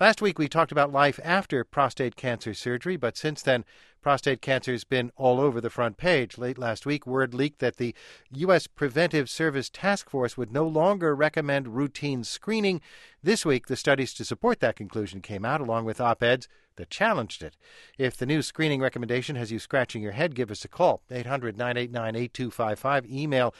Last week we talked about life after prostate cancer surgery, but since then, prostate cancer has been all over the front page. Late last week, word leaked that the U.S. Preventive Service Task Force would no longer recommend routine screening. This week, the studies to support that conclusion came out, along with op-eds that challenged it. If the new screening recommendation has you scratching your head, give us a call, 800-989-8255. Email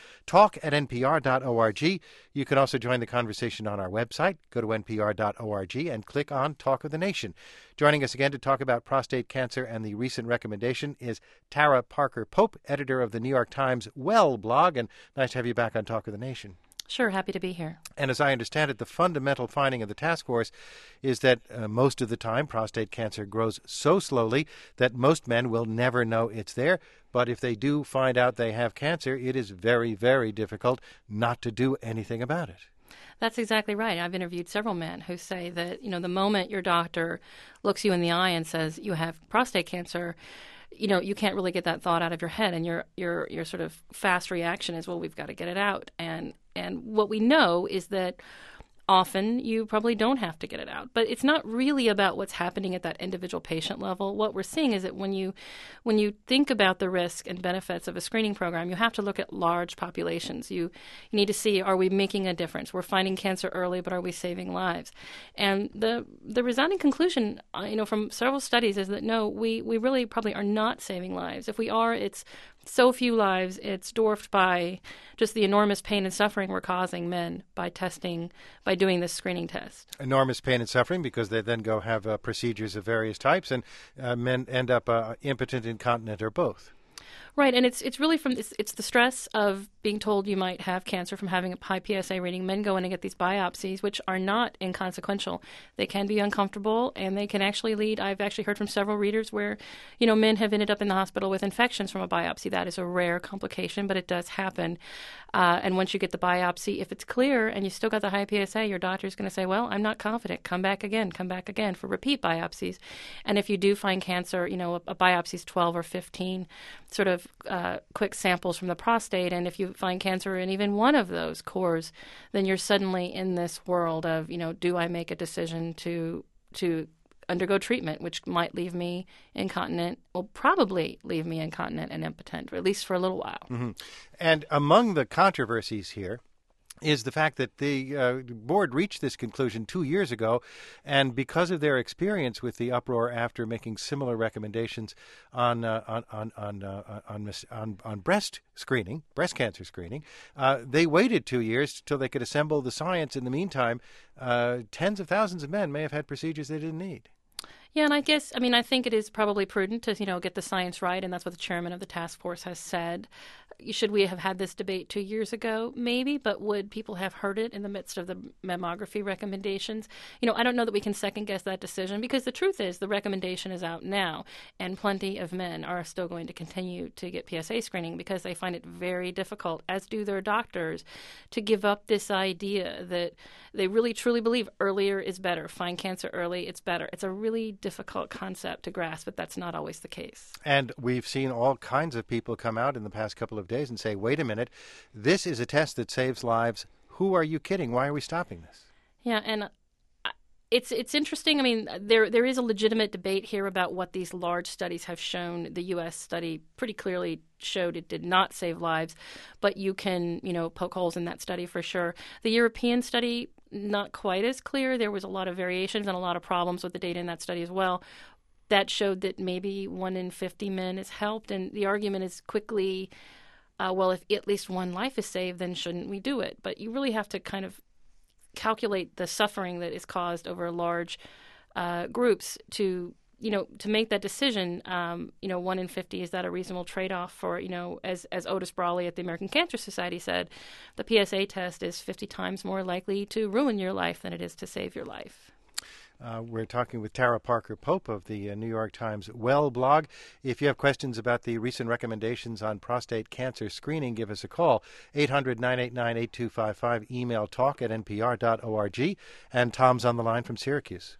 talk@npr.org. You can also join the conversation on our website. Go to npr.org and click on Talk of the Nation. Joining us again to talk about prostate cancer and the recent recommendation is Tara Parker Pope, editor of the New York Times Well blog, and nice to have you back on Talk of the Nation. Sure, happy to be here. And as I understand it, the fundamental finding of the task force is that most of the time prostate cancer grows so slowly that most men will never know it's there. But if they do find out they have cancer, it is very, very difficult not to do anything about it. That's exactly right. I've interviewed several men who say that, the moment your doctor looks you in the eye and says you have prostate cancer, you can't really get that thought out of your head, and your sort of fast reaction is, well, we've got to get it out. And what we know is that often you probably don't have to get it out. But it's not really about what's happening at that individual patient level. What we're seeing is that when you think about the risk and benefits of a screening program, you have to look at large populations. You need to see, are we making a difference? We're finding cancer early, but are we saving lives? And the resounding conclusion, from several studies is that no, we really probably are not saving lives. If we are, it's so few lives, it's dwarfed by just the enormous pain and suffering we're causing men by doing this screening test. Enormous pain and suffering because they then go have procedures of various types, and men end up impotent, incontinent, or both. Right, and it's really it's the stress of being told you might have cancer from having a high PSA reading. Men go in and get these biopsies, which are not inconsequential. They can be uncomfortable, and they can actually lead. I've actually heard from several readers where, men have ended up in the hospital with infections from a biopsy. That is a rare complication, but it does happen. And once you get the biopsy, if it's clear and you still got the high PSA, your doctor's going to say, well, I'm not confident. Come back again for repeat biopsies. And if you do find cancer, a biopsy is 12 or 15 sort of quick samples from the prostate, and if you find cancer in even one of those cores, then you're suddenly in this world of, do I make a decision to undergo treatment, which might leave me incontinent, will probably leave me incontinent and impotent, or at least for a little while. Mm-hmm. And among the controversies here is the fact that the board reached this conclusion 2 years ago, and because of their experience with the uproar after making similar recommendations on breast cancer screening, they waited 2 years till they could assemble the science. In the meantime, tens of thousands of men may have had procedures they didn't need. Yeah, and I think it is probably prudent to, get the science right, and that's what the chairman of the task force has said. Should we have had this debate 2 years ago? Maybe, but would people have heard it in the midst of the mammography recommendations? I don't know that we can second-guess that decision, because the truth is the recommendation is out now, and plenty of men are still going to continue to get PSA screening because they find it very difficult, as do their doctors, to give up this idea that they really truly believe earlier is better. Find cancer early, it's better. It's a really difficult concept to grasp, but that's not always the case. And we've seen all kinds of people come out in the past couple of days and say, wait a minute, this is a test that saves lives. Who are you kidding? Why are we stopping this? Yeah, and it's interesting. I mean, there is a legitimate debate here about what these large studies have shown. The U.S. study pretty clearly showed it did not save lives, but you can, poke holes in that study for sure. The European study, not quite as clear. There was a lot of variations and a lot of problems with the data in that study as well. That showed that maybe 1 in 50 men is helped, and the argument is quickly, well, if at least one life is saved, then shouldn't we do it? But you really have to kind of calculate the suffering that is caused over large groups to make that decision. 1 in 50, is that a reasonable trade-off for, as Otis Brawley at the American Cancer Society said, the PSA test is 50 times more likely to ruin your life than it is to save your life. We're talking with Tara Parker Pope of the New York Times Well blog. If you have questions about the recent recommendations on prostate cancer screening, give us a call, 800-989-8255, email talk@npr.org. And Tom's on the line from Syracuse.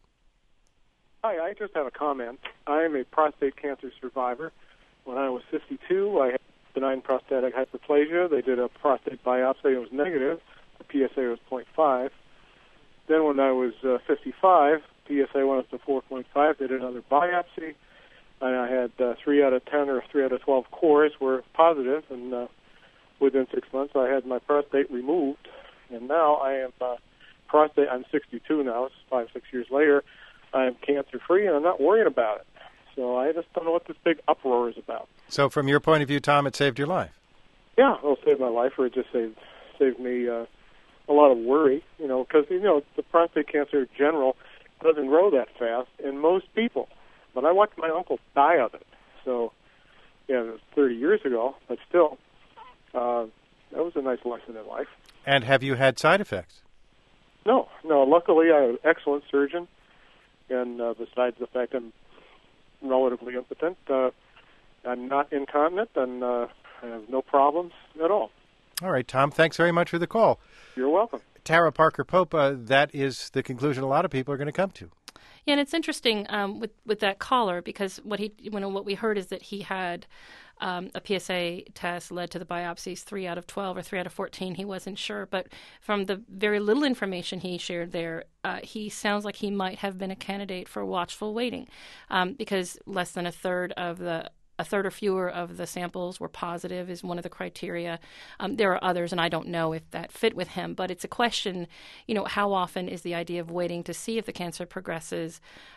Hi, I just have a comment. I am a prostate cancer survivor. When I was 52, I had benign prostatic hyperplasia. They did a prostate biopsy. It was negative. The PSA was 0.5. Then when I was 55, PSA went up to 4.5. They did another biopsy, and I had 3 out of 10 or 3 out of 12 cores were positive, and within 6 months I had my prostate removed, and now I am prostate. I'm 62 now. It's 5-6 years later. I am cancer-free, and I'm not worrying about it. So I just don't know what this big uproar is about. So from your point of view, Tom, it saved your life? Yeah, it'll save my life, or it just saved me a lot of worry, because, the prostate cancer in general doesn't grow that fast in most people. But I watched my uncle die of it. So, yeah, it was 30 years ago, but still, that was a nice lesson in life. And have you had side effects? No. Luckily, I have an excellent surgeon, and besides the fact I'm relatively impotent, I'm not incontinent, and I have no problems at all. All right, Tom, thanks very much for the call. You're welcome. Tara Parker Pope, that is the conclusion a lot of people are going to come to. Yeah, and it's interesting with that caller, because what we heard is that he had a PSA test led to the biopsies 3 out of 12 or 3 out of 14. He wasn't sure, but from the very little information he shared there, he sounds like he might have been a candidate for watchful waiting, because less than a third or fewer of the samples were positive is one of the criteria. There are others, and I don't know if that fit with him, but it's a question, how often is the idea of waiting to see if the cancer progresses,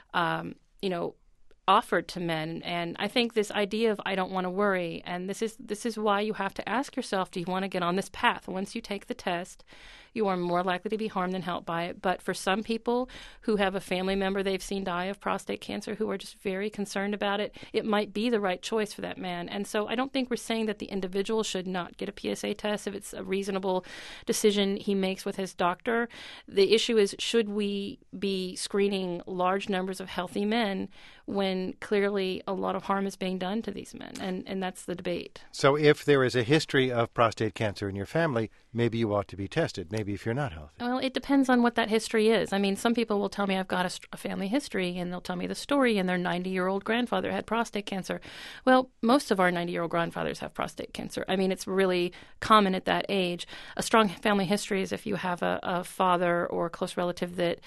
offered to men. And I think this idea of I don't want to worry, and this is why you have to ask yourself, do you want to get on this path? Once you take the test, you are more likely to be harmed than helped by it. But for some people who have a family member they've seen die of prostate cancer, who are just very concerned about it, it might be the right choice for that man. And so I don't think we're saying that the individual should not get a PSA test if it's a reasonable decision he makes with his doctor. The issue is, should we be screening large numbers of healthy men when clearly a lot of harm is being done to these men? And that's the debate. So if there is a history of prostate cancer in your family, maybe you ought to be tested, maybe if you're not healthy. Well, it depends on what that history is. I mean, some people will tell me I've got a family history, and they'll tell me the story, and their 90-year-old grandfather had prostate cancer. Well, most of our 90-year-old grandfathers have prostate cancer. I mean, it's really common at that age. A strong family history is if you have a father or a close relative that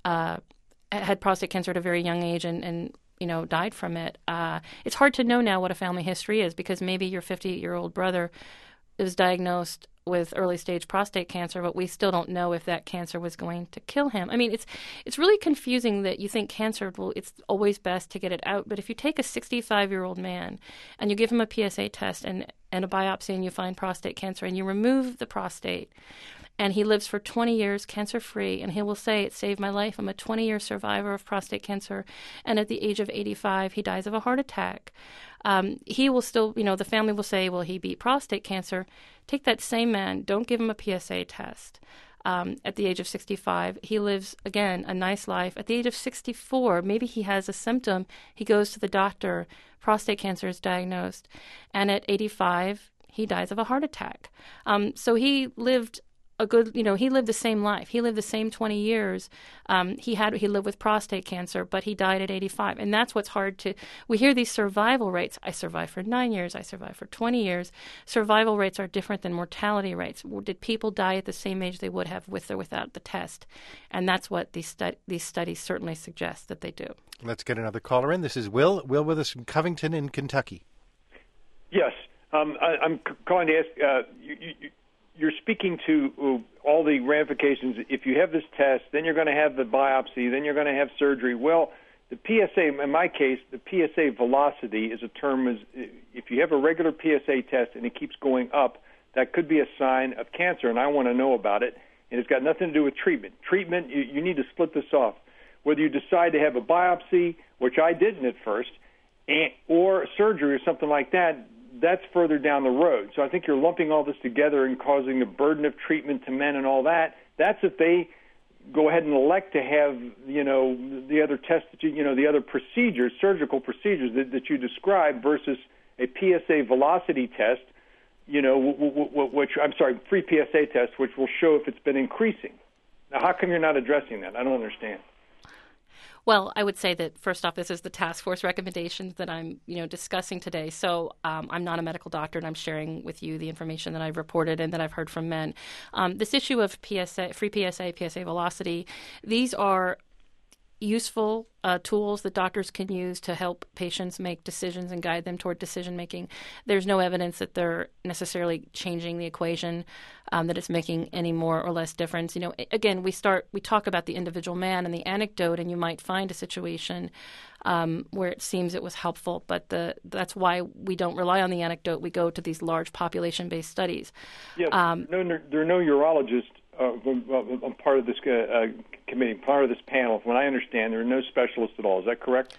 had prostate cancer at a very young age and died from it. It's hard to know now what a family history is, because maybe your 58-year-old brother was diagnosed with early-stage prostate cancer, but we still don't know if that cancer was going to kill him. I mean, it's really confusing that you think cancer, it's always best to get it out. But if you take a 65-year-old man and you give him a PSA test and a biopsy and you find prostate cancer and you remove the prostate, and he lives for 20 years cancer-free, and he will say, it saved my life. I'm a 20-year survivor of prostate cancer. And at the age of 85, he dies of a heart attack. He will still, the family will say, well, he beat prostate cancer. Take that same man, don't give him a PSA test. At the age of 65, he lives, again, a nice life. At the age of 64, maybe he has a symptom. He goes to the doctor. Prostate cancer is diagnosed. And at 85, he dies of a heart attack. So he lived he lived the same life. He lived the same 20 years. He lived with prostate cancer, but he died at 85. And that's what's hard we hear these survival rates. I survived for 9 years. I survived for 20 years. Survival rates are different than mortality rates. Did people die at the same age they would have with or without the test? And that's what these studies certainly suggest that they do. Let's get another caller in. This is Will. Will with us from Covington in Kentucky. Yes. I'm calling to ask, you're speaking to all the ramifications. If you have this test, then you're going to have the biopsy, then you're going to have surgery. Well, the PSA, in my case, the PSA velocity is a term. If you have a regular PSA test and it keeps going up, that could be a sign of cancer, and I want to know about it. And it's got nothing to do with treatment. Treatment, you need to split this off. Whether you decide to have a biopsy, which I didn't at first, or surgery or something like that, that's further down the road. So I think you're lumping all this together and causing the burden of treatment to men and all that. That's if they go ahead and elect to have, the other tests, the other procedures, surgical procedures that you described versus a PSA velocity test, free PSA test, which will show if it's been increasing. Now, how come you're not addressing that? I don't understand. Well, I would say that, first off, this is the task force recommendations that I'm, discussing today. So I'm not a medical doctor, and I'm sharing with you the information that I've reported and that I've heard from men. This issue of PSA, free PSA, PSA velocity, these are useful tools that doctors can use to help patients make decisions and guide them toward decision making. There's no evidence that they're necessarily changing the equation, that it's making any more or less difference. Again, we talk about the individual man and the anecdote, and you might find a situation where it seems it was helpful, but that's why we don't rely on the anecdote. We go to these large population-based studies. Yeah, there are no urologists. I'm part of this committee, part of this panel. From what I understand, there are no specialists at all. Is that correct?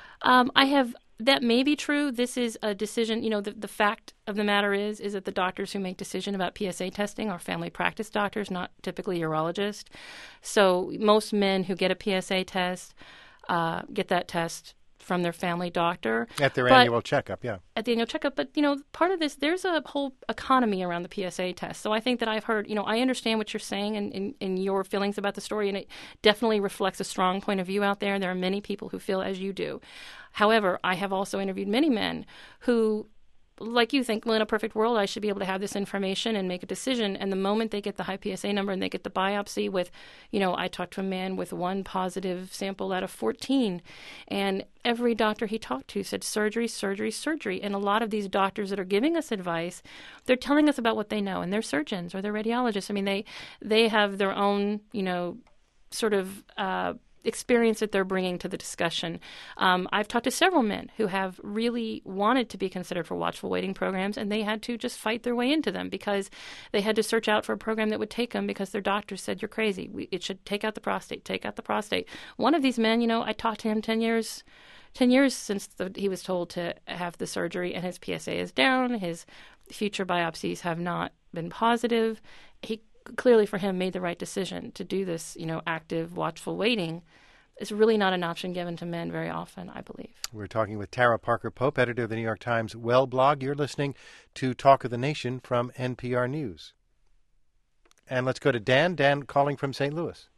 That may be true. This is a decision. The fact of the matter is that the doctors who make decision about PSA testing are family practice doctors, not typically urologists. So most men who get a PSA test get that test from their family doctor. At their annual checkup, yeah. At the annual checkup. But, part of this, there's a whole economy around the PSA test. So I think that I've heard, I understand what you're saying and your feelings about the story, and it definitely reflects a strong point of view out there. There are many people who feel as you do. However, I have also interviewed many men who, like you, think, well, in a perfect world, I should be able to have this information and make a decision. And the moment they get the high PSA number and they get the biopsy with, I talked to a man with one positive sample out of 14, and every doctor he talked to said surgery, surgery, surgery. And a lot of these doctors that are giving us advice, they're telling us about what they know, and they're surgeons or they're radiologists. I mean, they have their own, sort of experience that they're bringing to the discussion. I've talked to several men who have really wanted to be considered for watchful waiting programs, and they had to just fight their way into them because they had to search out for a program that would take them because their doctor said, you're crazy. It should take out the prostate, take out the prostate. One of these men, I talked to him 10 years since he was told to have the surgery, and his PSA is down. His future biopsies have not been positive. He clearly, for him, made the right decision to do this, active, watchful waiting. It's really not an option given to men very often, I believe. We're talking with Tara Parker Pope, editor of the New York Times Well blog. You're listening to Talk of the Nation from NPR News. And let's go to Dan. Dan calling from St. Louis.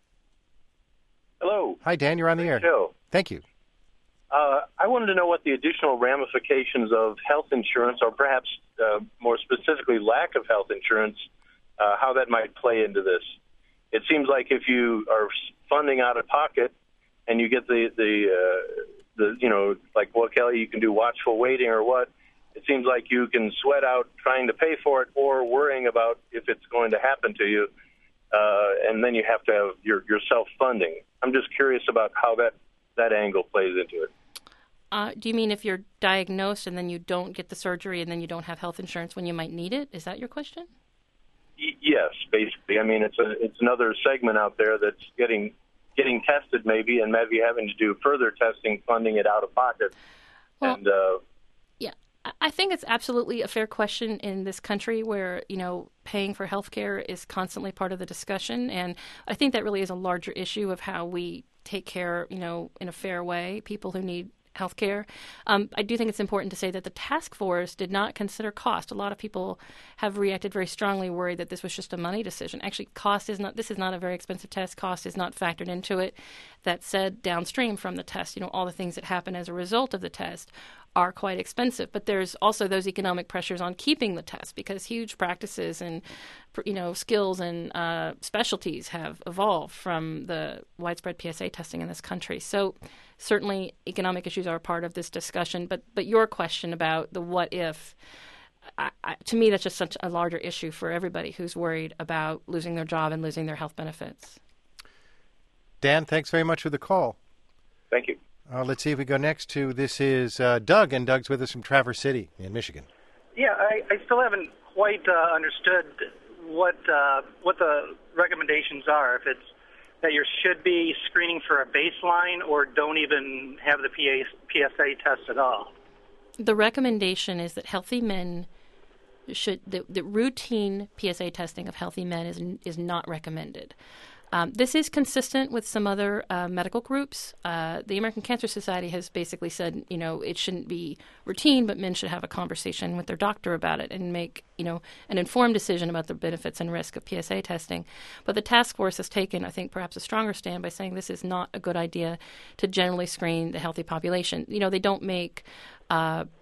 Hello. Hi, Dan. You're on the air. Show. Thank you. I wanted to know what the additional ramifications of health insurance, or perhaps more specifically lack of health insurance, how that might play into this. It seems like if you are funding out of pocket and you get the like, well, Kelly, you can do watchful waiting or what, it seems like you can sweat out trying to pay for it or worrying about if it's going to happen to you, and then you have to have your self-funding. I'm just curious about how that angle plays into it. Do you mean if you're diagnosed and then you don't get the surgery and then you don't have health insurance when you might need it? Is that your question? Yes, basically. I mean, it's another segment out there that's getting tested maybe, and maybe having to do further testing, funding it out of pocket. Well, and yeah, I think it's absolutely a fair question in this country where, paying for health care is constantly part of the discussion. And I think that really is a larger issue of how we take care, in a fair way, people who need healthcare. I do think it's important to say that the task force did not consider cost. A lot of people have reacted very strongly, worried that this was just a money decision. Actually, this is not a very expensive test. Cost is not factored into it. That said, downstream from the test, all the things that happen as a result of the test are quite expensive. But there's also those economic pressures on keeping the test because huge practices and, skills and specialties have evolved from the widespread PSA testing in this country. So certainly economic issues are a part of this discussion. But your question about the what if, to me, that's just such a larger issue for everybody who's worried about losing their job and losing their health benefits. Dan, thanks very much for the call. Thank you. Let's see if we go next to, this is Doug, and Doug's with us from Traverse City in Michigan. Yeah, I still haven't quite understood what the recommendations are. If it's that you should be screening for a baseline or don't even have the PSA test at all. The recommendation is that healthy men the routine PSA testing of healthy men is not recommended. This is consistent with some other medical groups. The American Cancer Society has basically said, it shouldn't be routine, but men should have a conversation with their doctor about it and make, an informed decision about the benefits and risk of PSA testing. But the task force has taken, I think, perhaps a stronger stand by saying this is not a good idea to generally screen the healthy population. They don't make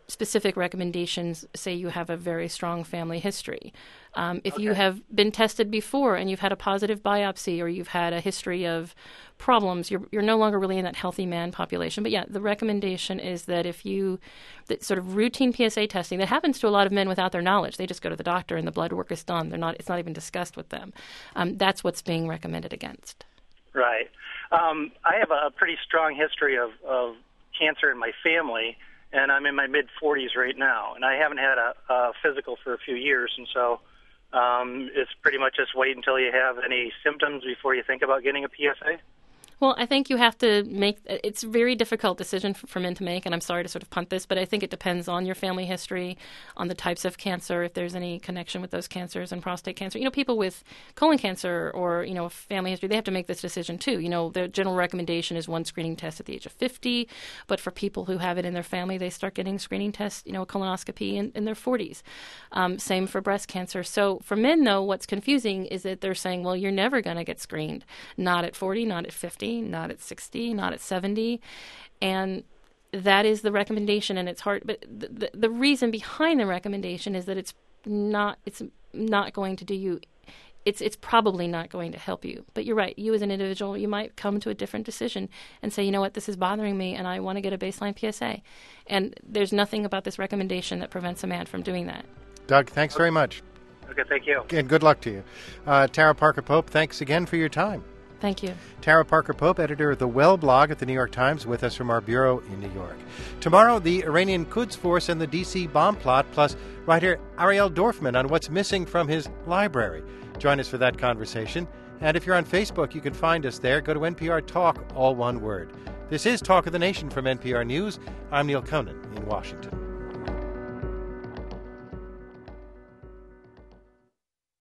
specific recommendations say you have a very strong family history. If you have been tested before and you've had a positive biopsy or you've had a history of problems, you're no longer really in that healthy man population. But yeah, the recommendation is that that sort of routine PSA testing that happens to a lot of men without their knowledge. They just go to the doctor and the blood work is done. It's not even discussed with them. That's what's being recommended against. Right. I have a pretty strong history of cancer in my family, and I'm in my mid-40s right now, and I haven't had a physical for a few years, and so it's pretty much just wait until you have any symptoms before you think about getting a PSA. Well, I think you have to it's a very difficult decision for men to make, and I'm sorry to sort of punt this, but I think it depends on your family history, on the types of cancer, if there's any connection with those cancers and prostate cancer. People with colon cancer or, family history, they have to make this decision too. The general recommendation is one screening test at the age of 50, but for people who have it in their family, they start getting screening tests, a colonoscopy in their 40s. Same for breast cancer. So for men, though, what's confusing is that they're saying, well, you're never going to get screened. Not at 40, not at 50. Not at 60, not at 70. And that is the recommendation, and it's hard. But the reason behind the recommendation is that it's not going to do you. It's probably not going to help you. But you're right. You as an individual, you might come to a different decision and say, you know what, this is bothering me, and I want to get a baseline PSA. And there's nothing about this recommendation that prevents a man from doing that. Doug, thanks very much. Okay, thank you. And good luck to you. Tara Parker Pope, thanks again for your time. Thank you. Tara Parker Pope, editor of the Well blog at the New York Times, with us from our bureau in New York. Tomorrow, the Iranian Quds Force and the D.C. bomb plot, plus writer Ariel Dorfman on what's missing from his library. Join us for that conversation. And if you're on Facebook, you can find us there. Go to NPR Talk, all one word. This is Talk of the Nation from NPR News. I'm Neil Conan in Washington.